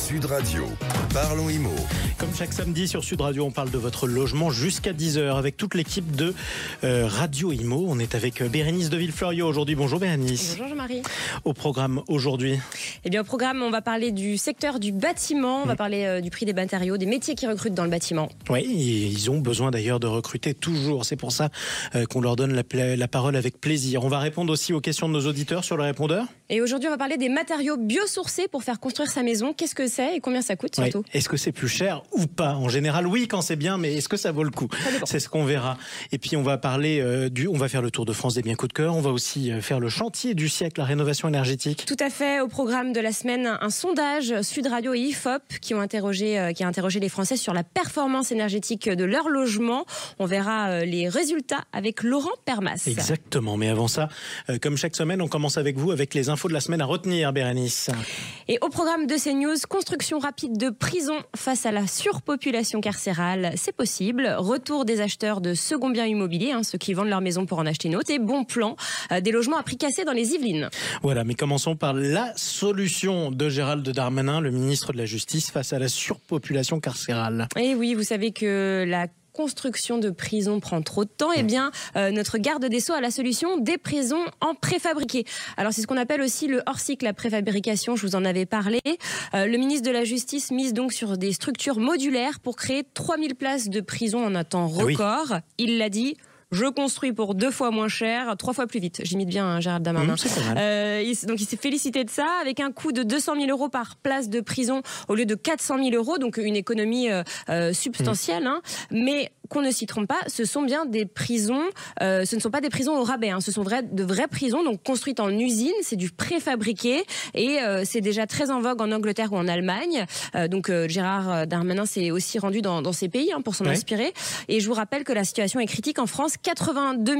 Sud Radio, parlons IMO. Comme chaque samedi sur Sud Radio, on parle de votre logement jusqu'à 10h avec toute l'équipe de Radio IMO. On est avec Bérénice de Villefloriot aujourd'hui. Bonjour Bérénice. Bonjour Jean-Marie. Au programme aujourd'hui. Eh bien au programme, on va parler du secteur du bâtiment, on va parler du prix des matériaux, des métiers qui recrutent dans le bâtiment. Oui, ils ont besoin d'ailleurs de recruter toujours. C'est pour ça qu'on leur donne la parole avec plaisir. On va répondre aussi aux questions de nos auditeurs sur le répondeur. Et aujourd'hui, on va parler des matériaux biosourcés pour faire construire sa maison. Qu'est-ce que c'est et combien ça coûte surtout ? Est-ce que c'est plus cher ou pas ? En général, oui, quand c'est bien, mais est-ce que ça vaut le coup ? C'est ce qu'on verra. Et puis, on va parler on va faire le tour de France des biens coup de cœur. On va aussi faire le chantier du siècle, la rénovation énergétique. Tout à fait. Au programme de la semaine, un sondage Sud Radio et IFOP qui a interrogé les Français sur la performance énergétique de leur logement. On verra les résultats avec Laurent Permas. Exactement. Mais avant ça, comme chaque semaine, on commence avec vous avec les infos de la semaine à retenir, Bérénice. Et au programme de CNews, construction rapide de prisons face à la surpopulation carcérale, c'est possible. Retour des acheteurs de second bien immobilier, ceux qui vendent leur maison pour en acheter une autre, et bon plan des logements à prix cassé dans les Yvelines. Voilà, mais commençons par la solution de Gérald Darmanin, le ministre de la Justice, face à la surpopulation carcérale. Et oui, vous savez que la construction de prisons prend trop de temps, notre garde des Sceaux a la solution des prisons en préfabriqué. Alors c'est ce qu'on appelle aussi le hors-cycle, la préfabrication, je vous en avais parlé. Le ministre de la Justice mise donc sur des structures modulaires pour créer 3000 places de prison en un temps record. Oui. Il l'a dit. Je construis pour 2 fois moins cher, 3 fois plus vite. J'imite bien Gérald Darmanin. Donc il s'est félicité de ça, avec un coût de 200 000 euros par place de prison au lieu de 400 000 euros, donc une économie substantielle. Mais qu'on ne s'y trompe pas, ce sont bien des prisons, ce ne sont pas des prisons au rabais, ce sont de vraies prisons, donc construites en usine, c'est du préfabriqué, et c'est déjà très en vogue en Angleterre ou en Allemagne. Donc Gérard Darmanin s'est aussi rendu dans ces pays pour s'en inspirer. Et je vous rappelle que la situation est critique en France, 82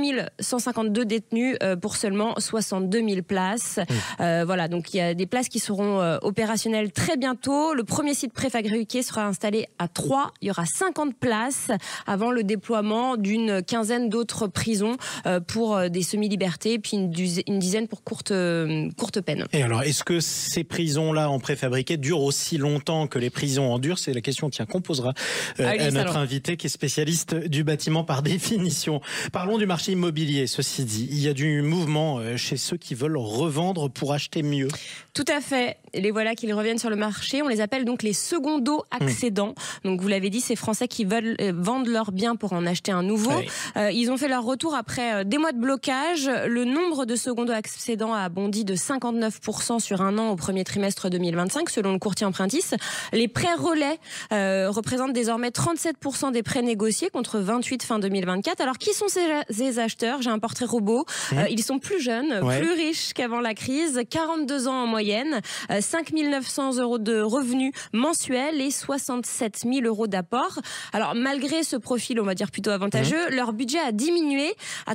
152 détenus pour seulement 62 000 places. Voilà, donc il y a des places qui seront opérationnelles très bientôt. Le premier site préfabriqué sera installé à Troyes. Il y aura 50 places avant le déploiement d'une quinzaine d'autres prisons pour des semi-libertés, puis une dizaine pour courte peine. Et alors, est-ce que ces prisons-là en préfabriqué durent aussi longtemps que les prisons en dur ? C'est la question qu'on posera à notre invité qui est spécialiste du bâtiment par définition. Parlons du marché immobilier, ceci dit. Il y a du mouvement chez ceux qui veulent revendre pour acheter mieux. Tout à fait. Les voilà qui reviennent sur le marché. On les appelle donc les secondo-accédants. Donc vous l'avez dit, ces Français qui veulent vendre leur bien pour en acheter un nouveau. Ils ont fait leur retour après des mois de blocage. Le nombre de secondo-accédants a bondi de 59% sur un an au premier trimestre 2025, selon le courtier Empruntis. Les prêts relais représentent désormais 37% des prêts négociés contre 28 fin 2024. Alors qui sont ces acheteurs ? J'ai un portrait robot. Ils sont plus jeunes, plus riches qu'avant la crise, 42 ans en moyenne, 5 900 euros de revenus mensuels et 67 000 euros d'apport. Alors malgré ce profil, on va dire plutôt avantageux, leur budget a diminué à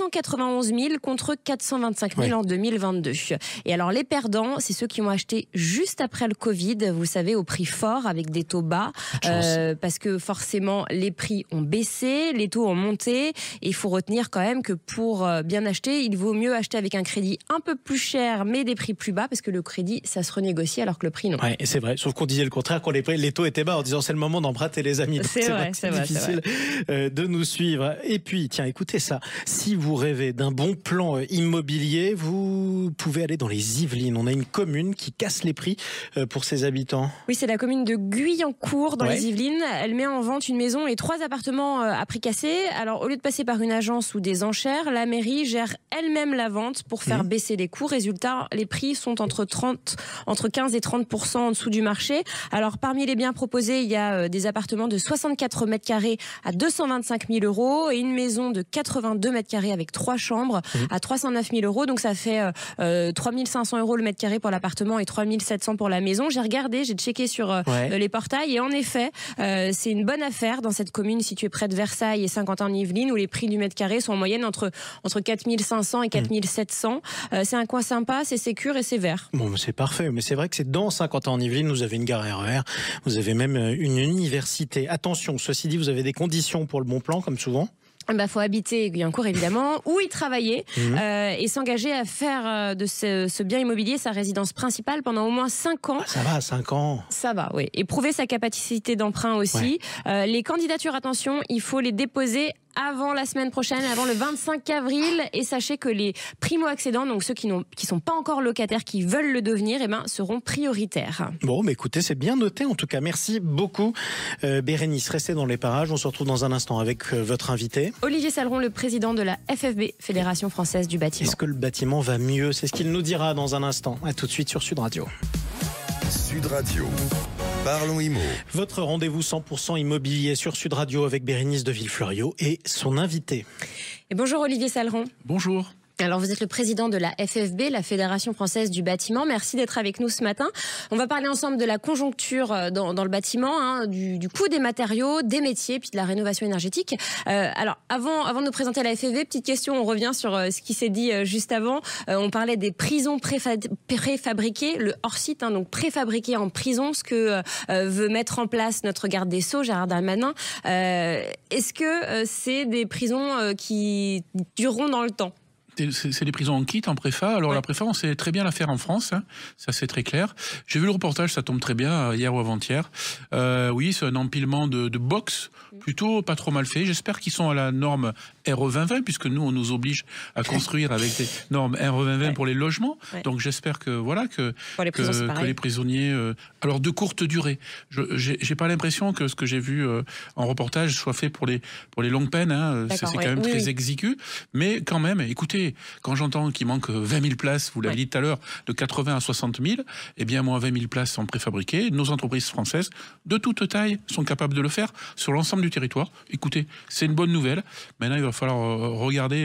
391 000 contre 425 000 en 2022. Et alors les perdants, c'est ceux qui ont acheté juste après le Covid, vous savez, au prix fort avec des taux bas, parce que forcément les prix ont baissé, les taux ont monté, et il faut retenir quand même que pour bien acheter, il vaut mieux acheter avec un crédit un peu plus cher mais des prix plus bas, parce que le crédit ça se renégocie alors que le prix non. Ouais, c'est vrai, sauf qu'on disait le contraire quand les taux étaient bas en disant c'est le moment d'emprunter les amis. C'est difficile de nous suivre. Et puis, tiens, écoutez ça. Si vous rêvez d'un bon plan immobilier, vous pouvez aller dans les Yvelines. On a une commune qui casse les prix pour ses habitants. Oui, c'est la commune de Guyancourt dans les Yvelines. Elle met en vente une maison et 3 appartements à prix cassé. Alors, au lieu de passer par une agence ou des enchères, la mairie gère elle-même la vente pour faire baisser les coûts. Résultat, les prix sont entre 15 et 30% en dessous du marché. Alors, parmi les biens proposés, il y a des appartements de 64 mètres carrés à 225 000 euros et une maison de 82 mètres carrés avec 3 chambres à 309 000 euros. Donc ça fait 3 500 euros le mètre carré pour l'appartement et 3 700 pour la maison. J'ai regardé, j'ai checké sur les portails et en effet, c'est une bonne affaire dans cette commune située près de Versailles et Saint-Quentin-en-Yvelines où les prix du mètre carré sont en moyenne entre 4 500 et 4 700. C'est un coin sympa, c'est sécure et c'est vert. Bon, c'est parfait, mais c'est vrai que c'est dans Saint-Quentin-en-Yvelines, vous avez une gare RER, vous avez même une université. Attention, ceci dit, vous avez des conditions pour le bon plan, comme souvent. Faut habiter Guyancourt, évidemment, ou y travailler et s'engager à faire de ce bien immobilier sa résidence principale pendant au moins 5 ans. Ah, ça va, 5 ans. Ça va, oui. Et prouver sa capacité d'emprunt aussi. Ouais. Les candidatures, attention, il faut les déposer avant la semaine prochaine, avant le 25 avril. Et sachez que les primo-accédants, donc ceux qui sont pas encore locataires, qui veulent le devenir, seront prioritaires. Bon, mais écoutez, c'est bien noté. En tout cas, merci beaucoup, Bérénice. Restez dans les parages. On se retrouve dans un instant avec votre invité. Olivier Saleron, le président de la FFB, Fédération Française du Bâtiment. Est-ce que le bâtiment va mieux? C'est ce qu'il nous dira dans un instant. À tout de suite sur Sud Radio. Sud Radio. Parlons Immo. Votre rendez-vous 100% immobilier sur Sud Radio avec Bérénice de Villefloriot et son invité. Et bonjour Olivier Saleron. Bonjour. Alors vous êtes le président de la FFB, la Fédération Française du Bâtiment. Merci d'être avec nous ce matin. On va parler ensemble de la conjoncture dans le bâtiment, du coût des matériaux, des métiers, puis de la rénovation énergétique. Alors avant de nous présenter la FFB, petite question, on revient sur ce qui s'est dit juste avant. On parlait des prisons préfabriquées, le hors-site, donc préfabriqué en prison, ce que veut mettre en place notre garde des Sceaux, Gérald Darmanin. Est-ce que c'est des prisons qui dureront dans le temps ? C'est des prisons en kit, en préfa. Alors la préfa, on sait très bien la faire en France, ça c'est très clair. J'ai vu le reportage, ça tombe très bien, hier ou avant-hier. Oui, c'est un empilement de box, plutôt pas trop mal fait. J'espère qu'ils sont à la norme RE 2020, puisque nous, on nous oblige à construire avec des normes RE 2020 pour les logements. Donc j'espère que les prisonniers, alors de courte durée. J'ai pas l'impression que ce que j'ai vu en reportage soit fait pour les longues peines. C'est quand même très exigu. Mais quand même, écoutez, quand j'entends qu'il manque 20 000 places, vous l'avez dit tout à l'heure, de 80 à 60 000, eh bien, moi, 20 000 places sont préfabriquées. Nos entreprises françaises, de toute taille, sont capables de le faire sur l'ensemble du territoire. Écoutez, c'est une bonne nouvelle. Maintenant, il va falloir regarder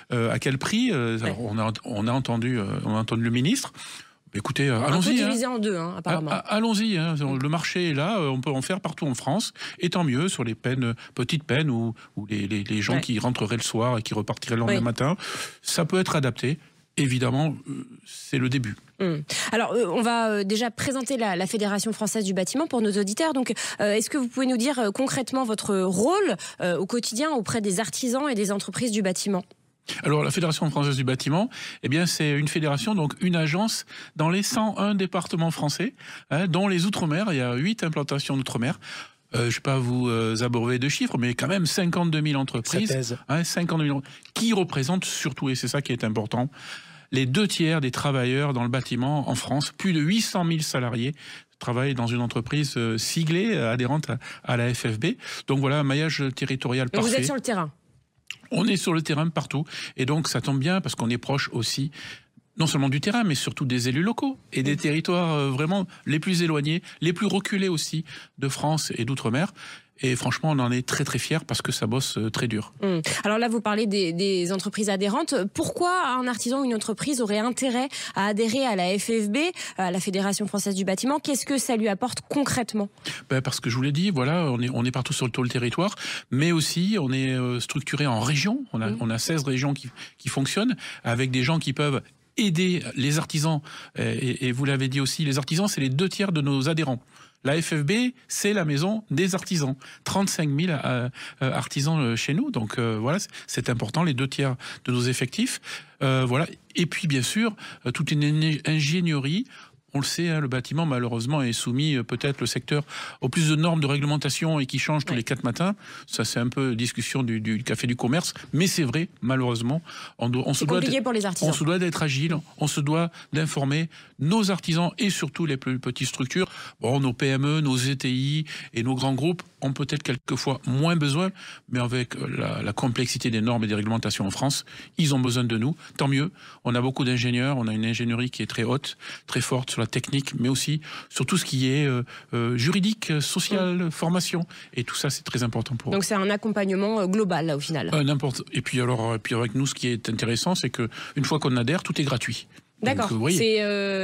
à quel prix. Alors, on a entendu le ministre. Écoutez, allons-y. Un peu divisé en deux, apparemment. Allons-y, le marché est là, on peut en faire partout en France, et tant mieux sur les petites peines ou les gens qui rentreraient le soir et qui repartiraient le lendemain matin. Ça peut être adapté. Évidemment, c'est le début. Alors, on va déjà présenter la Fédération Française du Bâtiment pour nos auditeurs. Donc, est-ce que vous pouvez nous dire concrètement votre rôle au quotidien auprès des artisans et des entreprises du bâtiment ? Alors, la Fédération française du bâtiment, eh bien, c'est une fédération, donc une agence dans les 101 départements français, dont les Outre-mer. Il y a 8 implantations d'Outre-mer. Je ne vais pas vous abreuver de chiffres, mais quand même 52 000 entreprises. 52 000 qui représentent surtout, et c'est ça qui est important, les 2/3 des travailleurs dans le bâtiment en France. Plus de 800 000 salariés travaillent dans une entreprise siglée, adhérente à la FFB. Donc voilà, un maillage territorial parfait. Et vous êtes sur le terrain ? On est sur le terrain partout, et donc ça tombe bien parce qu'on est proche aussi, non seulement du terrain, mais surtout des élus locaux et des territoires vraiment les plus éloignés, les plus reculés aussi de France et d'outre-mer. Et franchement, on en est très très fiers parce que ça bosse très dur. Alors là, vous parlez des entreprises adhérentes. Pourquoi un artisan ou une entreprise aurait intérêt à adhérer à la FFB, à la Fédération Française du Bâtiment? Qu'est-ce que ça lui apporte concrètement? Parce que je vous l'ai dit, voilà, on est partout sur tout le territoire, mais aussi on est structuré en régions. On a 16 régions qui fonctionnent avec des gens qui peuvent aider les artisans. Et vous l'avez dit aussi, les artisans, c'est les 2/3 de nos adhérents. La FFB, c'est la maison des artisans. 35 000 artisans chez nous. Donc voilà, c'est important, les 2/3 de nos effectifs. Voilà. Et puis bien sûr, toute une ingénierie. On le sait, le bâtiment, malheureusement, est soumis, peut-être le secteur, aux plus de normes de réglementation et qui change tous les 4 matins. Ça, c'est un peu discussion du café du commerce. Mais c'est vrai, malheureusement. C'est compliqué pour les artisans. On se doit d'être agile, on se doit d'informer nos artisans et surtout les plus petites structures. Bon, nos PME, nos ETI et nos grands groupes ont peut-être quelquefois moins besoin, mais avec la complexité des normes et des réglementations en France, ils ont besoin de nous. Tant mieux. On a beaucoup d'ingénieurs, on a une ingénierie qui est très haute, très forte sur la technique, mais aussi sur tout ce qui est juridique, social, formation. Et tout ça, c'est très important pour eux. Donc c'est un accompagnement global, là, au final. Et puis avec nous, ce qui est intéressant, c'est qu'une fois qu'on adhère, tout est gratuit. D'accord, c'est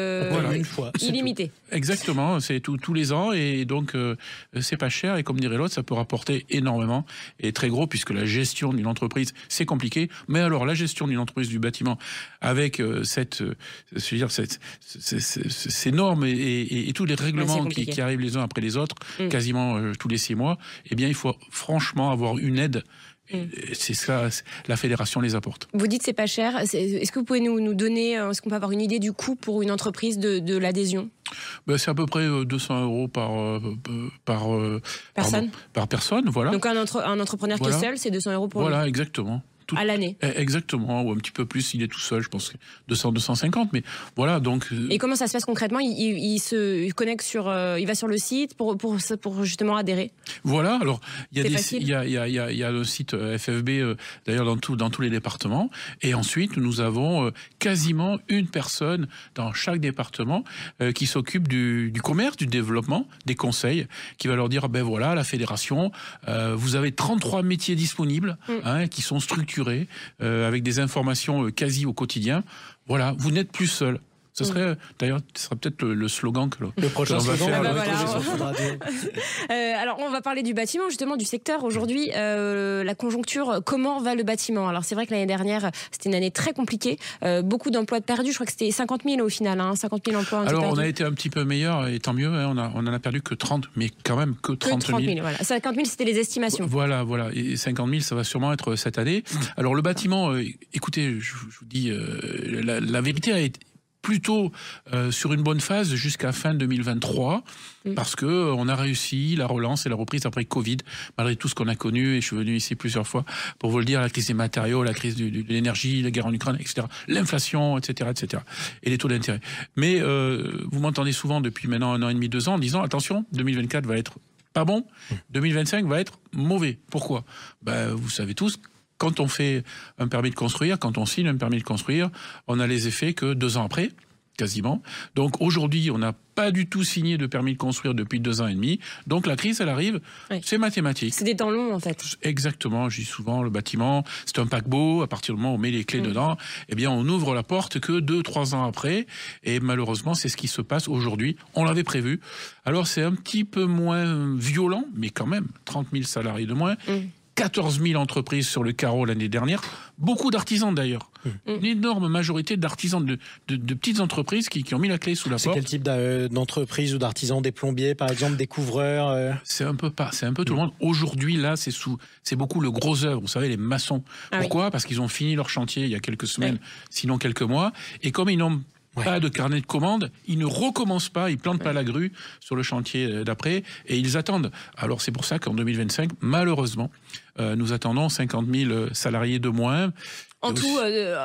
une fois. Illimité. Exactement, c'est tous les ans et donc c'est pas cher et comme dirait l'autre, ça peut rapporter énormément et très gros puisque la gestion d'une entreprise c'est compliqué. Mais alors la gestion d'une entreprise du bâtiment avec ces normes et tous les règlements qui arrivent les uns après les autres, quasiment tous les 6 mois, eh bien il faut franchement avoir une aide C'est ça, la fédération les apporte. Vous dites c'est pas cher. Est-ce que vous pouvez nous donner, est-ce qu'on peut avoir une idée du coût pour une entreprise de l'adhésion ? C'est à peu près 200 € par personne, voilà. Donc un entrepreneur qui est seul, c'est 200 € pour lui. Voilà, exactement. À l'année. Exactement, ou un petit peu plus s'il est tout seul, je pense 200-250, mais voilà, donc... Et comment ça se passe concrètement ? Il se connecte il va sur le site pour justement adhérer ? Voilà, alors il y a le site FFB d'ailleurs dans tous les départements, et ensuite nous avons quasiment une personne dans chaque département qui s'occupe du commerce, du développement, des conseils, qui va leur dire, voilà, la fédération, vous avez 33 métiers disponibles, qui sont structurés, avec des informations quasi au quotidien. Voilà, vous n'êtes plus seul. Ce serait d'ailleurs, ce sera peut-être le slogan que le prochain slogan. Alors on va parler du bâtiment, justement du secteur aujourd'hui. La conjoncture, comment va le bâtiment ? Alors c'est vrai que l'année dernière, c'était une année très compliquée. Beaucoup d'emplois perdus. Je crois que c'était 50 000 au final. 50 000 emplois. Alors on a été un petit peu meilleur, et tant mieux. On en a perdu que 30, mais quand même que 30 000. Voilà. 50 000, c'était les estimations. Voilà. Et 50 000, ça va sûrement être cette année. Alors le bâtiment, écoutez, je vous dis, la vérité a été plutôt sur une bonne phase jusqu'à fin 2023, parce que on a réussi la relance et la reprise après Covid, malgré tout ce qu'on a connu, et je suis venu ici plusieurs fois pour vous le dire, la crise des matériaux, la crise de l'énergie, la guerre en Ukraine, etc., l'inflation, etc., et les taux d'intérêt. Mais vous m'entendez souvent depuis maintenant 1 an et demi, 2 ans, en disant, attention, 2024 va être pas bon, 2025 va être mauvais. Pourquoi ? Vous savez tous, quand on fait un permis de construire, quand on signe un permis de construire, on a les effets que 2 ans après, quasiment. Donc aujourd'hui, on n'a pas du tout signé de permis de construire depuis 2 ans et demi. Donc la crise, elle arrive, c'est mathématique. C'est des temps longs en fait. Exactement, je dis souvent, le bâtiment, c'est un paquebot, à partir du moment où on met les clés dedans, on ouvre la porte que 2-3 ans après, et malheureusement, c'est ce qui se passe aujourd'hui. On l'avait prévu. Alors c'est un petit peu moins violent, mais quand même, 30 000 salariés de moins, 14 000 entreprises sur le carreau l'année dernière, beaucoup d'artisans d'ailleurs. Une énorme majorité d'artisans, de petites entreprises qui ont mis la clé sous la porte. C'est quel type d'entreprise ou d'artisans? Des plombiers, par exemple, des couvreurs C'est un peu tout le monde. Aujourd'hui, là, c'est beaucoup le gros œuvre, vous savez, les maçons. Pourquoi ? Parce qu'ils ont fini leur chantier il y a quelques semaines, sinon quelques mois, et comme ils n'ont pas de carnet de commandes, ils ne recommencent pas, ils plantent pas la grue sur le chantier d'après, et ils attendent. Alors c'est pour ça qu'en 2025, malheureusement, nous attendons 50 000 salariés de moins. En tout,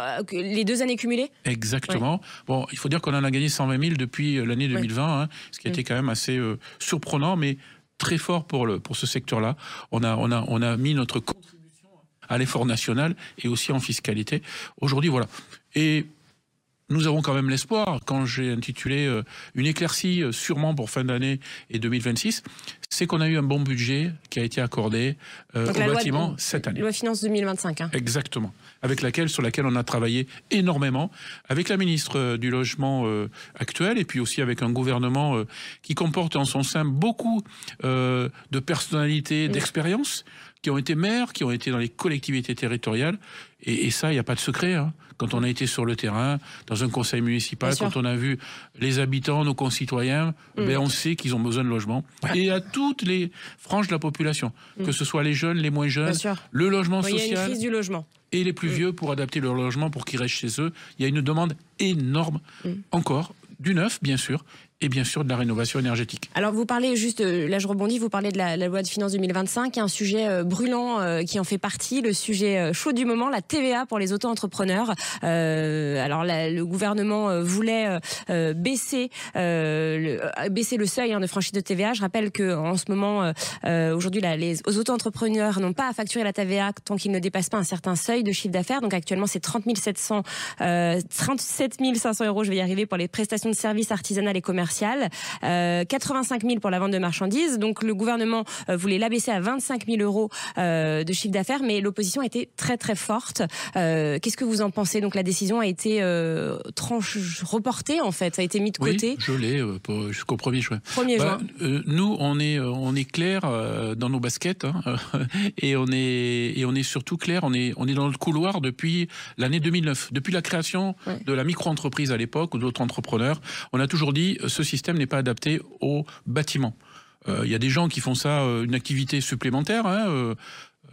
les 2 années cumulées ? Exactement. Bon, il faut dire qu'on en a gagné 120 000 depuis l'année 2020, ce qui était quand même assez surprenant, mais très fort pour ce secteur-là. On a mis notre contribution à l'effort national et aussi en fiscalité. Aujourd'hui, voilà. Et nous avons quand même l'espoir, quand j'ai intitulé une éclaircie sûrement pour fin d'année et 2026, c'est qu'on a eu un bon budget qui a été accordé au bâtiment cette année. Loi Finance 2025. Exactement. Sur laquelle on a travaillé énormément avec la ministre du Logement actuelle, et puis aussi avec un gouvernement qui comporte en son sein beaucoup de personnalités, d'expérience, qui ont été maires, qui ont été dans les collectivités territoriales, et ça, il n'y a pas de secret, Quand on a été sur le terrain, dans un conseil municipal, quand on a vu les habitants, nos concitoyens, on sait qu'ils ont besoin de logement. Et à toutes les franges de la population, que ce soit les jeunes, les moins jeunes, le logement social. Il y a une crise du logement. Et les plus vieux pour adapter leur logement pour qu'ils restent chez eux. Il y a une demande énorme, encore, du neuf, bien sûr, et bien sûr de la rénovation énergétique. Alors vous parlez juste, là je rebondis, vous parlez de la loi de finances 2025, un sujet brûlant qui en fait partie, le sujet chaud du moment, la TVA pour les auto-entrepreneurs. Alors le gouvernement voulait baisser le seuil de franchise de TVA. Je rappelle qu'en ce moment, aujourd'hui, les auto-entrepreneurs n'ont pas à facturer la TVA tant qu'ils ne dépassent pas un certain seuil de chiffre d'affaires. Donc actuellement c'est 37 500 €, je vais y arriver, pour les prestations de services artisanales et commerciales. 85 000 pour la vente de marchandises. Donc le gouvernement voulait l'abaisser à 25 000 € de chiffre d'affaires, mais l'opposition a été très très forte. Qu'est-ce que vous en pensez? Donc la décision a été reportée en fait, ça a été mis de côté. Oui, je l'ai jusqu'au 1er juin. 1er juin. Nous, on est clair dans nos baskets, et on est surtout clair. On est dans le couloir depuis l'année 2009, depuis la création de la micro-entreprise à l'époque ou d'autres entrepreneurs. On a toujours dit ce système n'est pas adapté au bâtiment. Il y a des gens qui font ça une activité supplémentaire.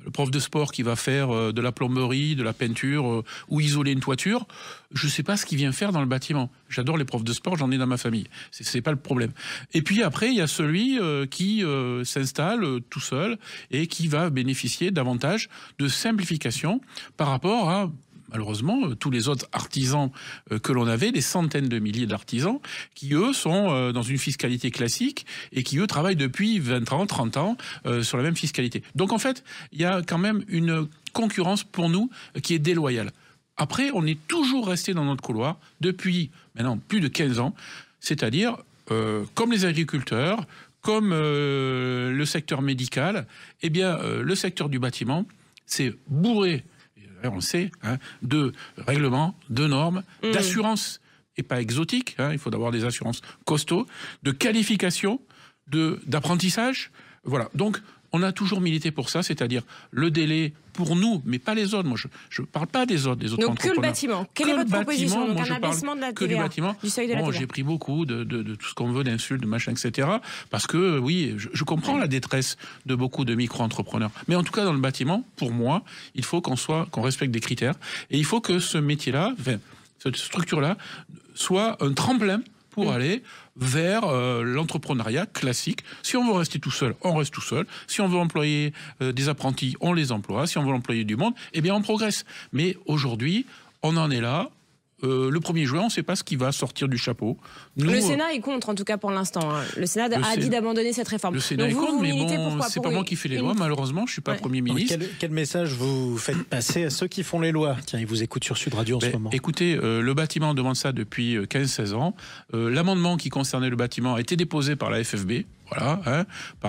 le prof de sport qui va faire de la plomberie, de la peinture ou isoler une toiture, je ne sais pas ce qu'il vient faire dans le bâtiment. J'adore les profs de sport, j'en ai dans ma famille. C'est pas le problème. Et puis après, il y a celui qui s'installe tout seul et qui va bénéficier davantage de simplification par rapport à, malheureusement, tous les autres artisans que l'on avait, des centaines de milliers d'artisans, qui, eux, sont dans une fiscalité classique et qui, eux, travaillent depuis 20 ans, 30 ans sur la même fiscalité. Donc, en fait, il y a quand même une concurrence pour nous qui est déloyale. Après, on est toujours resté dans notre couloir depuis maintenant plus de 15 ans, c'est-à-dire comme les agriculteurs, comme le secteur médical, eh bien, le secteur du bâtiment, c'est bourré, on le sait, de règlements, de normes, d'assurances, et pas exotiques, il faut avoir des assurances costauds, de qualification, d'apprentissage. Voilà. Donc, on a toujours milité pour ça, c'est-à-dire le délai pour nous, mais pas les autres. Moi, je ne parle pas des autres Donc, entrepreneurs. que le bâtiment. Quelle est votre proposition? Donc, un abaissement de la TVA, du bâtiment. Du seuil de la TVA. J'ai pris beaucoup de tout ce qu'on veut, d'insultes, de machin, etc. Parce que, oui, je comprends la détresse de beaucoup de micro-entrepreneurs. Mais en tout cas, dans le bâtiment, pour moi, il faut qu'on respecte des critères. Et il faut que ce métier-là, cette structure-là, soit un tremplin pour aller vers l'entrepreneuriat classique. Si on veut rester tout seul, on reste tout seul. Si on veut employer des apprentis, on les emploie. Si on veut employer du monde, eh bien on progresse. Mais aujourd'hui, on en est là. Le 1er juin, on ne sait pas ce qui va sortir du chapeau. Nous, le Sénat est contre, en tout cas pour l'instant. Le Sénat a dit d'abandonner cette réforme. Le Sénat est contre, mais bon, c'est pas moi qui fais les lois, malheureusement. Je ne suis pas Premier ministre. Quel message vous faites passer à ceux qui font les lois? Tiens, ils vous écoutent sur Sud Radio en ce moment. Écoutez, le bâtiment demande ça depuis 15-16 ans. L'amendement qui concernait le bâtiment a été déposé par la FFB, voilà,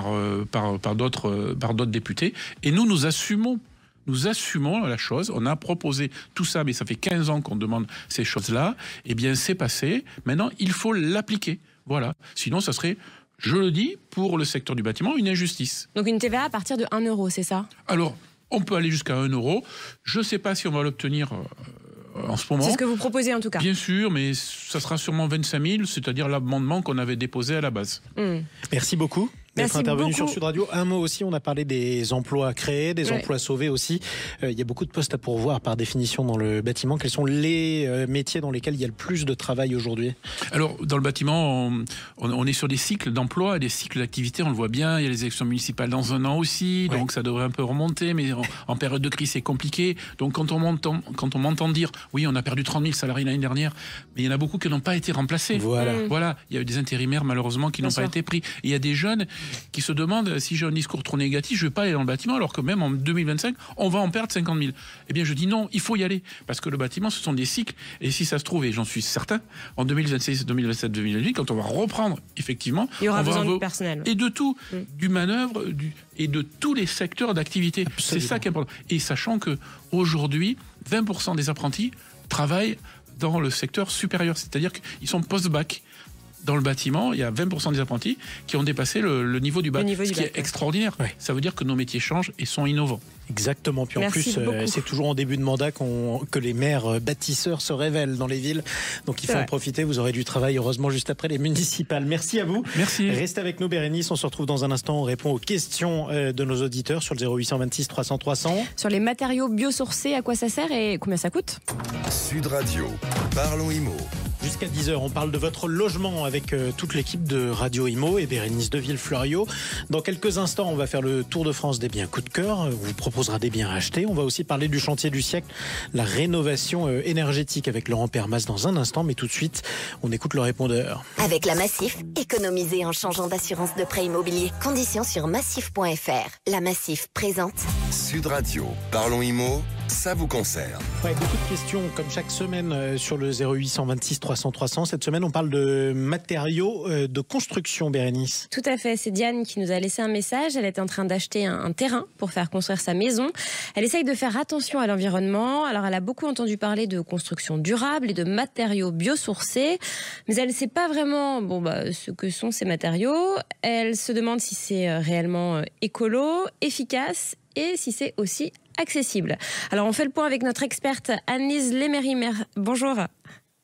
par d'autres députés. Et nous assumons. Nous assumons la chose, on a proposé tout ça, mais ça fait 15 ans qu'on demande ces choses-là. Eh bien, c'est passé. Maintenant, il faut l'appliquer. Voilà. Sinon, ça serait, je le dis, pour le secteur du bâtiment, une injustice. Donc une TVA à partir de 1 euro, c'est ça? Alors, on peut aller jusqu'à 1 euro. Je ne sais pas si on va l'obtenir en ce moment. C'est ce que vous proposez en tout cas. Bien sûr, mais ça sera sûrement 25 000, c'est-à-dire l'amendement qu'on avait déposé à la base. Merci beaucoup d'être intervenu sur Sud Radio. Un mot aussi, on a parlé des emplois créés, des emplois sauvés aussi. Il y a beaucoup de postes à pourvoir par définition dans le bâtiment. Quels sont les métiers dans lesquels il y a le plus de travail aujourd'hui? Alors, dans le bâtiment, on est sur des cycles d'emploi et des cycles d'activité, on le voit bien. Il y a les élections municipales dans un an aussi, donc ça devrait un peu remonter, mais en période de crise, c'est compliqué. Donc, quand on m'entend dire, oui, on a perdu 30 000 salariés l'année dernière, mais il y en a beaucoup qui n'ont pas été remplacés. Voilà. Il y a eu des intérimaires, malheureusement, qui n'ont pas été pris. Et il y a des jeunes qui se demandent, si j'ai un discours trop négatif, je ne vais pas aller dans le bâtiment, alors que même en 2025, on va en perdre 50 000. Eh bien, je dis non, il faut y aller, parce que le bâtiment, ce sont des cycles, et si ça se trouve, et j'en suis certain, en 2026, 2027, 2028, quand on va reprendre, effectivement, il y aura besoin de personnel. Et de tout, du manœuvre, et de tous les secteurs d'activité. C'est ça qui est important. Et sachant qu'aujourd'hui, 20% des apprentis travaillent dans le secteur supérieur, c'est-à-dire qu'ils sont post-bac. Dans le bâtiment, il y a 20% des apprentis qui ont dépassé le niveau du bac, ce qui est extraordinaire. Ça veut dire que nos métiers changent et sont innovants. Exactement. Puis en plus, c'est toujours en début de mandat que les maires bâtisseurs se révèlent dans les villes. Donc il faut en profiter. Vous aurez du travail, heureusement, juste après les municipales. Merci à vous. Merci. Restez avec nous, Bérénice. On se retrouve dans un instant. On répond aux questions de nos auditeurs sur le 0826 300 300. Sur les matériaux biosourcés, à quoi ça sert et combien ça coûte? Sud Radio. Parlons Immo. Jusqu'à 10h, on parle de votre logement avec toute l'équipe de Radio Imo et Bérénice Deville-Fleuriot. Dans quelques instants, on va faire le tour de France des biens coup de cœur. On vous proposera des biens à acheter. On va aussi parler du chantier du siècle, la rénovation énergétique avec Laurent Permas dans un instant. Mais tout de suite, on écoute le répondeur. Avec la Massif, économisez en changeant d'assurance de prêt immobilier. Conditions sur massif.fr. La Massif présente Sud Radio. Parlons Immo, ça vous concerne. Beaucoup de questions comme chaque semaine sur le 0826 300 300. Cette semaine, on parle de matériaux de construction, Bérénice. Tout à fait. C'est Diane qui nous a laissé un message. Elle était en train d'acheter un terrain pour faire construire sa maison. Elle essaye de faire attention à l'environnement. Alors, elle a beaucoup entendu parler de construction durable et de matériaux biosourcés. Mais elle ne sait pas vraiment ce que sont ces matériaux. Elle se demande si c'est réellement écolo, efficace et si c'est aussi accessible. Alors, on fait le point avec notre experte Anne-Lise Lémery. Bonjour.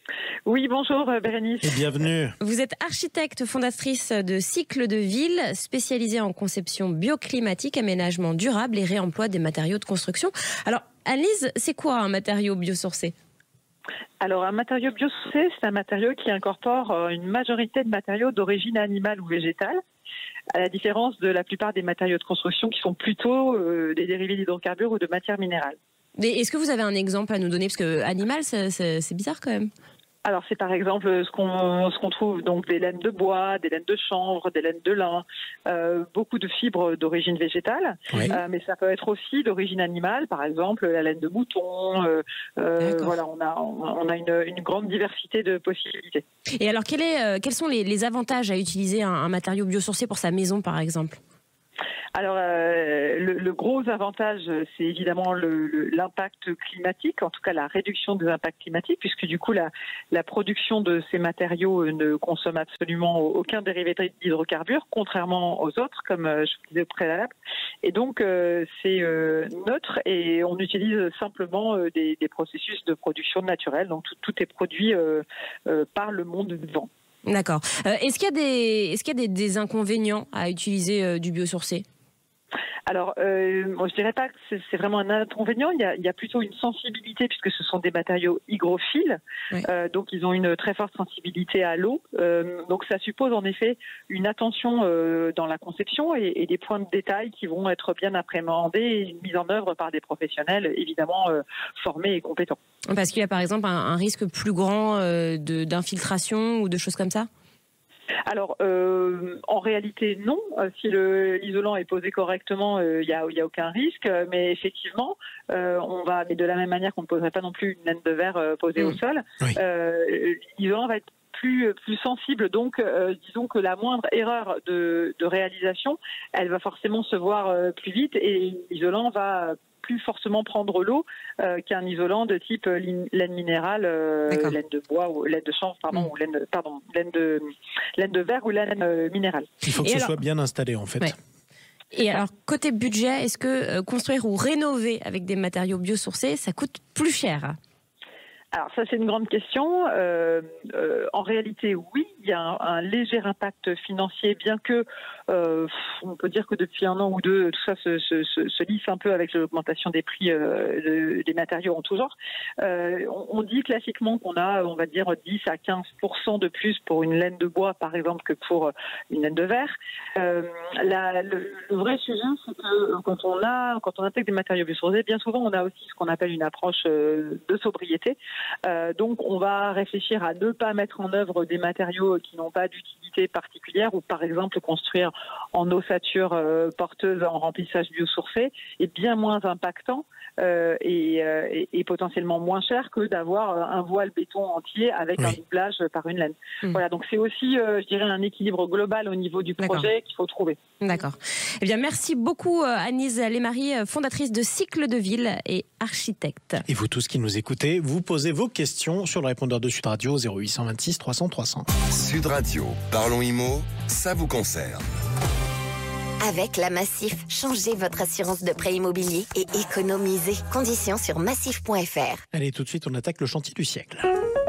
Oui, bonjour Bérénice. Et bienvenue. Vous êtes architecte fondatrice de Cycle de Ville, spécialisée en conception bioclimatique, aménagement durable et réemploi des matériaux de construction. Alors, Anne-Lise, c'est quoi un matériau biosourcé ? Alors, un matériau biosourcé, c'est un matériau qui incorpore une majorité de matériaux d'origine animale ou végétale, à la différence de la plupart des matériaux de construction qui sont plutôt des dérivés d'hydrocarbures ou de matières minérales. Et est-ce que vous avez un exemple à nous donner ? Parce que animal, c'est bizarre quand même. Alors, c'est par exemple ce qu'on trouve, donc des laines de bois, des laines de chanvre, des laines de lin, beaucoup de fibres d'origine végétale, oui. Mais ça peut être aussi d'origine animale, par exemple la laine de mouton. Voilà, on a une grande diversité de possibilités. Et alors, quels sont les avantages à utiliser un matériau biosourcé pour sa maison, par exemple ? Alors, le gros avantage, c'est évidemment l'impact climatique, en tout cas la réduction des impacts climatiques, puisque du coup, la production de ces matériaux ne consomme absolument aucun dérivé d'hydrocarbures, contrairement aux autres, comme je vous disais au préalable. Et donc, c'est neutre et on utilise simplement des processus de production naturelle. Donc, tout est produit par le monde vivant. D'accord. Est-ce qu'il y a des inconvénients à utiliser du biosourcé ? Alors, je dirais pas que c'est vraiment un inconvénient. Il y a plutôt une sensibilité puisque ce sont des matériaux hygrophiles, oui. Donc ils ont une très forte sensibilité à l'eau. Donc ça suppose en effet une attention dans la conception et des points de détail qui vont être bien appréhendés et mis en œuvre par des professionnels évidemment formés et compétents. Parce qu'il y a par exemple un risque plus grand d'infiltration ou de choses comme ça ? Alors, en réalité, non. Si l'isolant est posé correctement, il y a aucun risque. Mais effectivement, mais de la même manière qu'on ne poserait pas non plus une laine de verre posée au sol, oui. L'isolant va être plus sensible. Donc, disons que la moindre erreur de réalisation, elle va forcément se voir plus vite et l'isolant va plus forcément prendre l'eau qu'un isolant de type laine minérale, laine de bois ou laine de chanvre, ou laine de verre ou laine minérale. Il faut que ce soit bien installé en fait. Ouais. Et alors, côté budget, est-ce que construire ou rénover avec des matériaux biosourcés, ça coûte plus cher ? Alors ça, c'est une grande question. En réalité, oui, il y a un léger impact financier, bien que on peut dire que depuis un an ou deux, tout ça se lisse un peu avec l'augmentation des prix des matériaux en tout genre. On dit classiquement qu'on a, on va dire, 10 à 15% de plus pour une laine de bois, par exemple, que pour une laine de verre. Le vrai sujet, c'est que quand on intègre des matériaux biosourcés, bien souvent, on a aussi ce qu'on appelle une approche de sobriété. Donc, on va réfléchir à ne pas mettre en œuvre des matériaux qui n'ont pas d'utilité particulière ou, par exemple, construire en ossature porteuse en remplissage biosourcé est bien moins impactant et potentiellement moins cher que d'avoir un voile béton entier avec un doublage par une laine. Voilà, donc c'est aussi, je dirais, un équilibre global au niveau du projet qu'il faut trouver. D'accord. Eh bien, merci beaucoup Anne-Lise Lémarie, fondatrice de Cycle de Ville et architecte. Et vous tous qui nous écoutez, vous posez vos questions sur le répondeur de Sud Radio 0826 300 300. Sud Radio, parlons IMO, ça vous concerne. Avec la Massif, changez votre assurance de prêt immobilier et économisez. Conditions sur massif.fr. Allez, tout de suite, on attaque le chantier du siècle.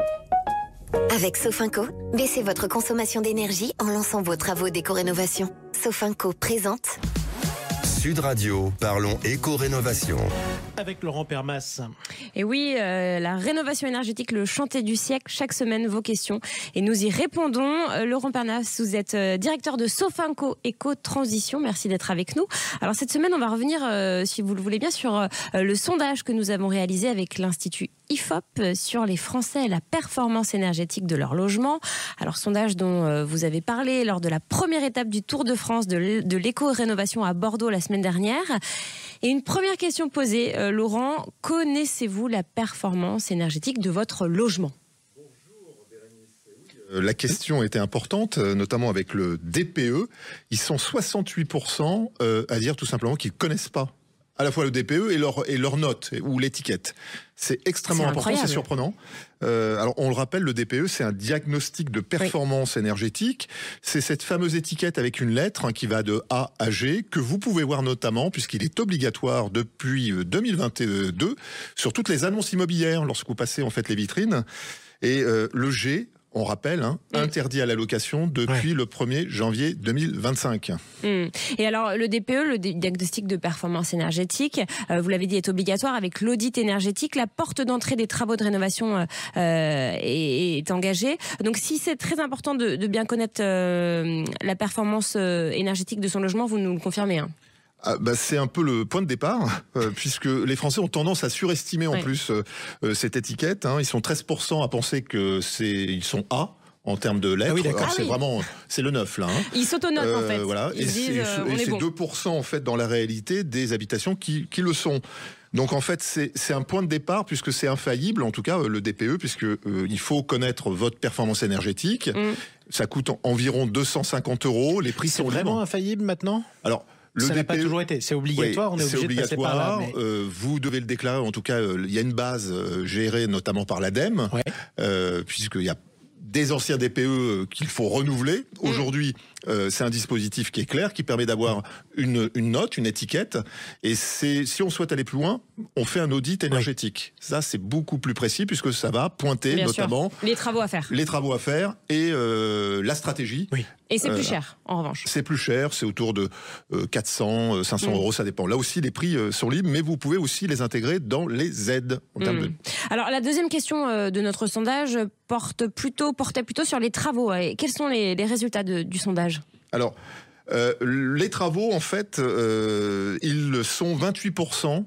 Avec Sofinco, baissez votre consommation d'énergie en lançant vos travaux d'éco-rénovation. Sofinco présente Sud Radio, parlons éco-rénovation. Avec Laurent Permas. Et oui, la rénovation énergétique, le chantier du siècle, chaque semaine vos questions. Et nous y répondons. Laurent Permas, vous êtes directeur de Sofinco Éco-Transition. Merci d'être avec nous. Alors cette semaine, on va revenir, si vous le voulez bien, sur le sondage que nous avons réalisé avec l'Institut IFOP sur les Français et la performance énergétique de leur logement. Alors sondage dont vous avez parlé lors de la première étape du Tour de France de l'éco-rénovation à Bordeaux la semaine dernière. Et une première question posée, Laurent, connaissez-vous la performance énergétique de votre logement ? Bonjour Bérénice. La question était importante, notamment avec le DPE. Ils sont 68% à dire tout simplement qu'ils ne connaissent pas à la fois le DPE et leur note ou l'étiquette. C'est extrêmement important, c'est surprenant. Alors on le rappelle, le DPE, c'est un diagnostic de performance énergétique. C'est cette fameuse étiquette avec une lettre qui va de A à G, que vous pouvez voir notamment, puisqu'il est obligatoire depuis 2022, sur toutes les annonces immobilières, lorsque vous passez en fait les vitrines. Et le G, on rappelle, interdit à la location depuis le 1er janvier 2025. Et alors, le DPE, le diagnostic de performance énergétique, vous l'avez dit, est obligatoire avec l'audit énergétique. La porte d'entrée des travaux de rénovation est engagée. Donc, si c'est très important de bien connaître la performance énergétique de son logement, vous nous le confirmez, c'est un peu le point de départ, puisque les Français ont tendance à surestimer en plus cette étiquette. Ils sont 13% à penser ils sont A en termes de lettres. Alors c'est le 9 là. Ils s'autonotent en fait. Voilà. Ils disent, c'est 2% en fait dans la réalité des habitations qui le sont. Donc en fait c'est un point de départ puisque c'est infaillible, en tout cas le DPE, puisque il faut connaître votre performance énergétique. Ça coûte environ 250 €. Les prix sont vraiment infaillible maintenant. Alors ça n'a pas toujours été. C'est obligatoire, on est obligé de passer par là. Mais... vous devez le déclarer. En tout cas, il y a une base gérée notamment par l'ADEME, puisqu'il y a des anciens DPE qu'il faut renouveler. Aujourd'hui, c'est un dispositif qui est clair, qui permet d'avoir une note, une étiquette. Et si on souhaite aller plus loin, on fait un audit énergétique. Ça, c'est beaucoup plus précis puisque ça va pointer notamment les travaux à faire. Les travaux à faire et la stratégie. Et c'est plus cher, en revanche. C'est plus cher, c'est autour de 400, 500 €, ça dépend. Là aussi, les prix sont libres, mais vous pouvez aussi les intégrer dans les aides. En termes de... Alors, la deuxième question de notre sondage portait plutôt sur les travaux. Et quels sont les résultats du sondage ? Alors, les travaux, en fait, ils sont 28%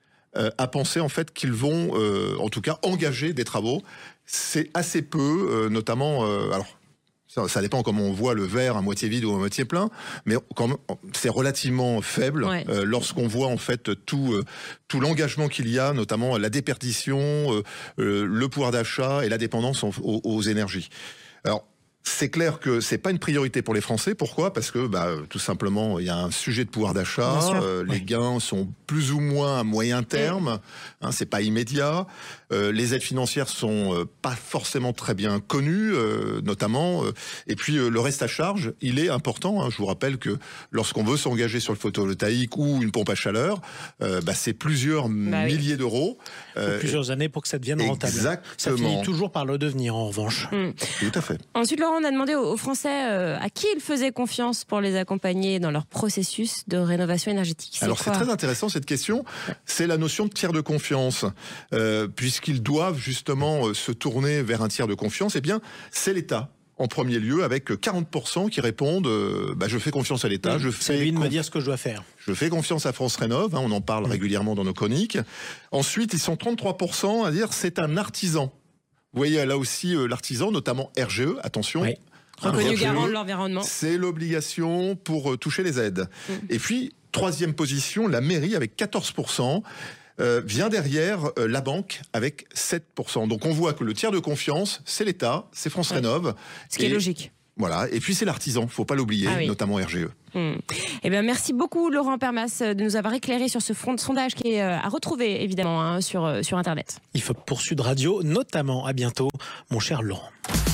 à penser en fait qu'ils vont, en tout cas, engager des travaux. C'est assez peu, notamment... alors, ça dépend comment on voit le verre à moitié vide ou à moitié plein, mais quand même, c'est relativement faible lorsqu'on voit en fait tout l'engagement qu'il y a, notamment la déperdition, le pouvoir d'achat et la dépendance aux énergies. Alors, c'est clair que c'est pas une priorité pour les Français. Pourquoi ? Parce que tout simplement, il y a un sujet de pouvoir d'achat. Les gains sont plus ou moins à moyen terme. C'est pas immédiat. Les aides financières sont pas forcément très bien connues, notamment. Et puis le reste à charge, il est important. Je vous rappelle que lorsqu'on veut s'engager sur le photovoltaïque ou une pompe à chaleur, c'est plusieurs milliers d'euros. Plusieurs années pour que ça devienne rentable. Exactement. Ça finit toujours par le devenir, en revanche. Tout à fait. Ensuite, Laurent, on a demandé aux Français à qui ils faisaient confiance pour les accompagner dans leur processus de rénovation énergétique. Alors c'est très intéressant cette question. C'est la notion de tiers de confiance. Puisqu'ils doivent justement se tourner vers un tiers de confiance, eh bien c'est l'État. En premier lieu, avec 40% qui répondent je fais confiance à l'État. C'est à lui de me dire ce que je dois faire. Je fais confiance à France Rénov', on en parle régulièrement dans nos chroniques. Ensuite, ils sont 33% à dire c'est un artisan. Vous voyez là aussi l'artisan, notamment RGE, attention. Reconnu garant de l'environnement. C'est l'obligation pour toucher les aides. Et puis, troisième position, la mairie avec 14%. Vient derrière la banque avec 7%. Donc on voit que le tiers de confiance, c'est l'État, c'est France Rénov'. Ce qui est logique. Voilà, et puis c'est l'artisan, faut pas l'oublier, notamment RGE. Eh bien, merci beaucoup Laurent Permas de nous avoir éclairé sur ce sondage qui est à retrouver évidemment sur Internet. Il faut pour Sud Radio, notamment. À bientôt, mon cher Laurent.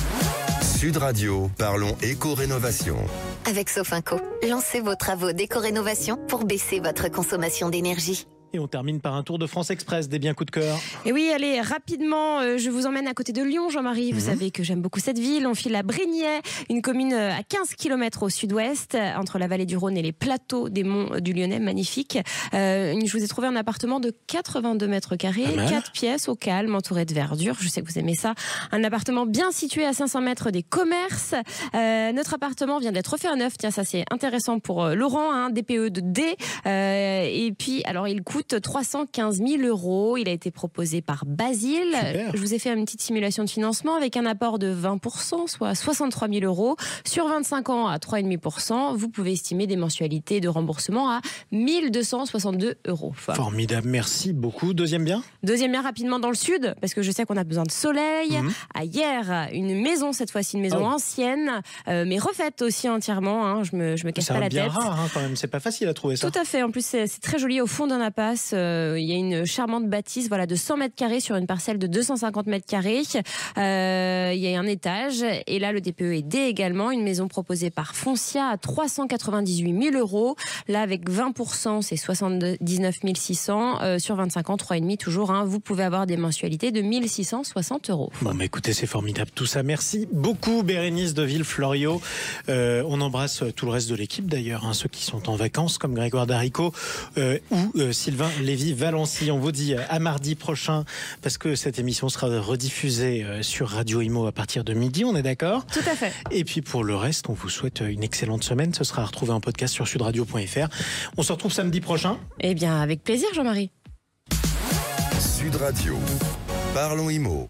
Sud Radio, parlons éco-rénovation. Avec Sofinco, lancez vos travaux d'éco-rénovation pour baisser votre consommation d'énergie. Et on termine par un tour de France Express, des biens coups de cœur. Et oui, allez, rapidement, je vous emmène à côté de Lyon, Jean-Marie. Vous savez que j'aime beaucoup cette ville. On file à Brignais, une commune à 15 km au sud-ouest, entre la vallée du Rhône et les plateaux des monts du Lyonnais, magnifique. Je vous ai trouvé un appartement de 82 mètres carrés, 4 pièces au calme, entouré de verdure. Je sais que vous aimez ça. Un appartement bien situé à 500 mètres des commerces. Notre appartement vient d'être refait à neuf. Tiens, ça c'est intéressant pour Laurent, DPE de D. Et puis, alors il coûte 315 000 €. Il a été proposé par Basile. Je vous ai fait une petite simulation de financement avec un apport de 20%, soit 63 000 €. Sur 25 ans à 3,5%, vous pouvez estimer des mensualités de remboursement à 1 262 €. Formidable, merci beaucoup. Deuxième bien rapidement dans le sud, parce que je sais qu'on a besoin de soleil. À Hyères, une maison, cette fois-ci une maison ancienne, mais refaite aussi entièrement. Je me casse pas la tête. C'est bien rare quand même, c'est pas facile à trouver ça. Tout à fait, en plus c'est très joli au fond d'un appart. place, il y a une charmante bâtisse de 100 mètres carrés sur une parcelle de 250 mètres carrés. Il y a un étage. Et là, le DPE est D également. Une maison proposée par Foncia à 398 000 €. Là, avec 20%, c'est 79 600. Sur 25 ans, 3,5 toujours. Vous pouvez avoir des mensualités de 1 660 €. Bon, mais écoutez, c'est formidable tout ça. Merci beaucoup, Bérénice de Villefloriot. On embrasse tout le reste de l'équipe d'ailleurs, ceux qui sont en vacances comme Grégoire Darico ou Sylvain Lévy-Valency. On vous dit à mardi prochain parce que cette émission sera rediffusée sur Radio Imo à partir de midi, on est d'accord ? Tout à fait. Et puis pour le reste, on vous souhaite une excellente semaine. Ce sera à retrouver en podcast sur sudradio.fr. On se retrouve samedi prochain. Eh bien, avec plaisir, Jean-Marie. Sud Radio. Parlons Imo.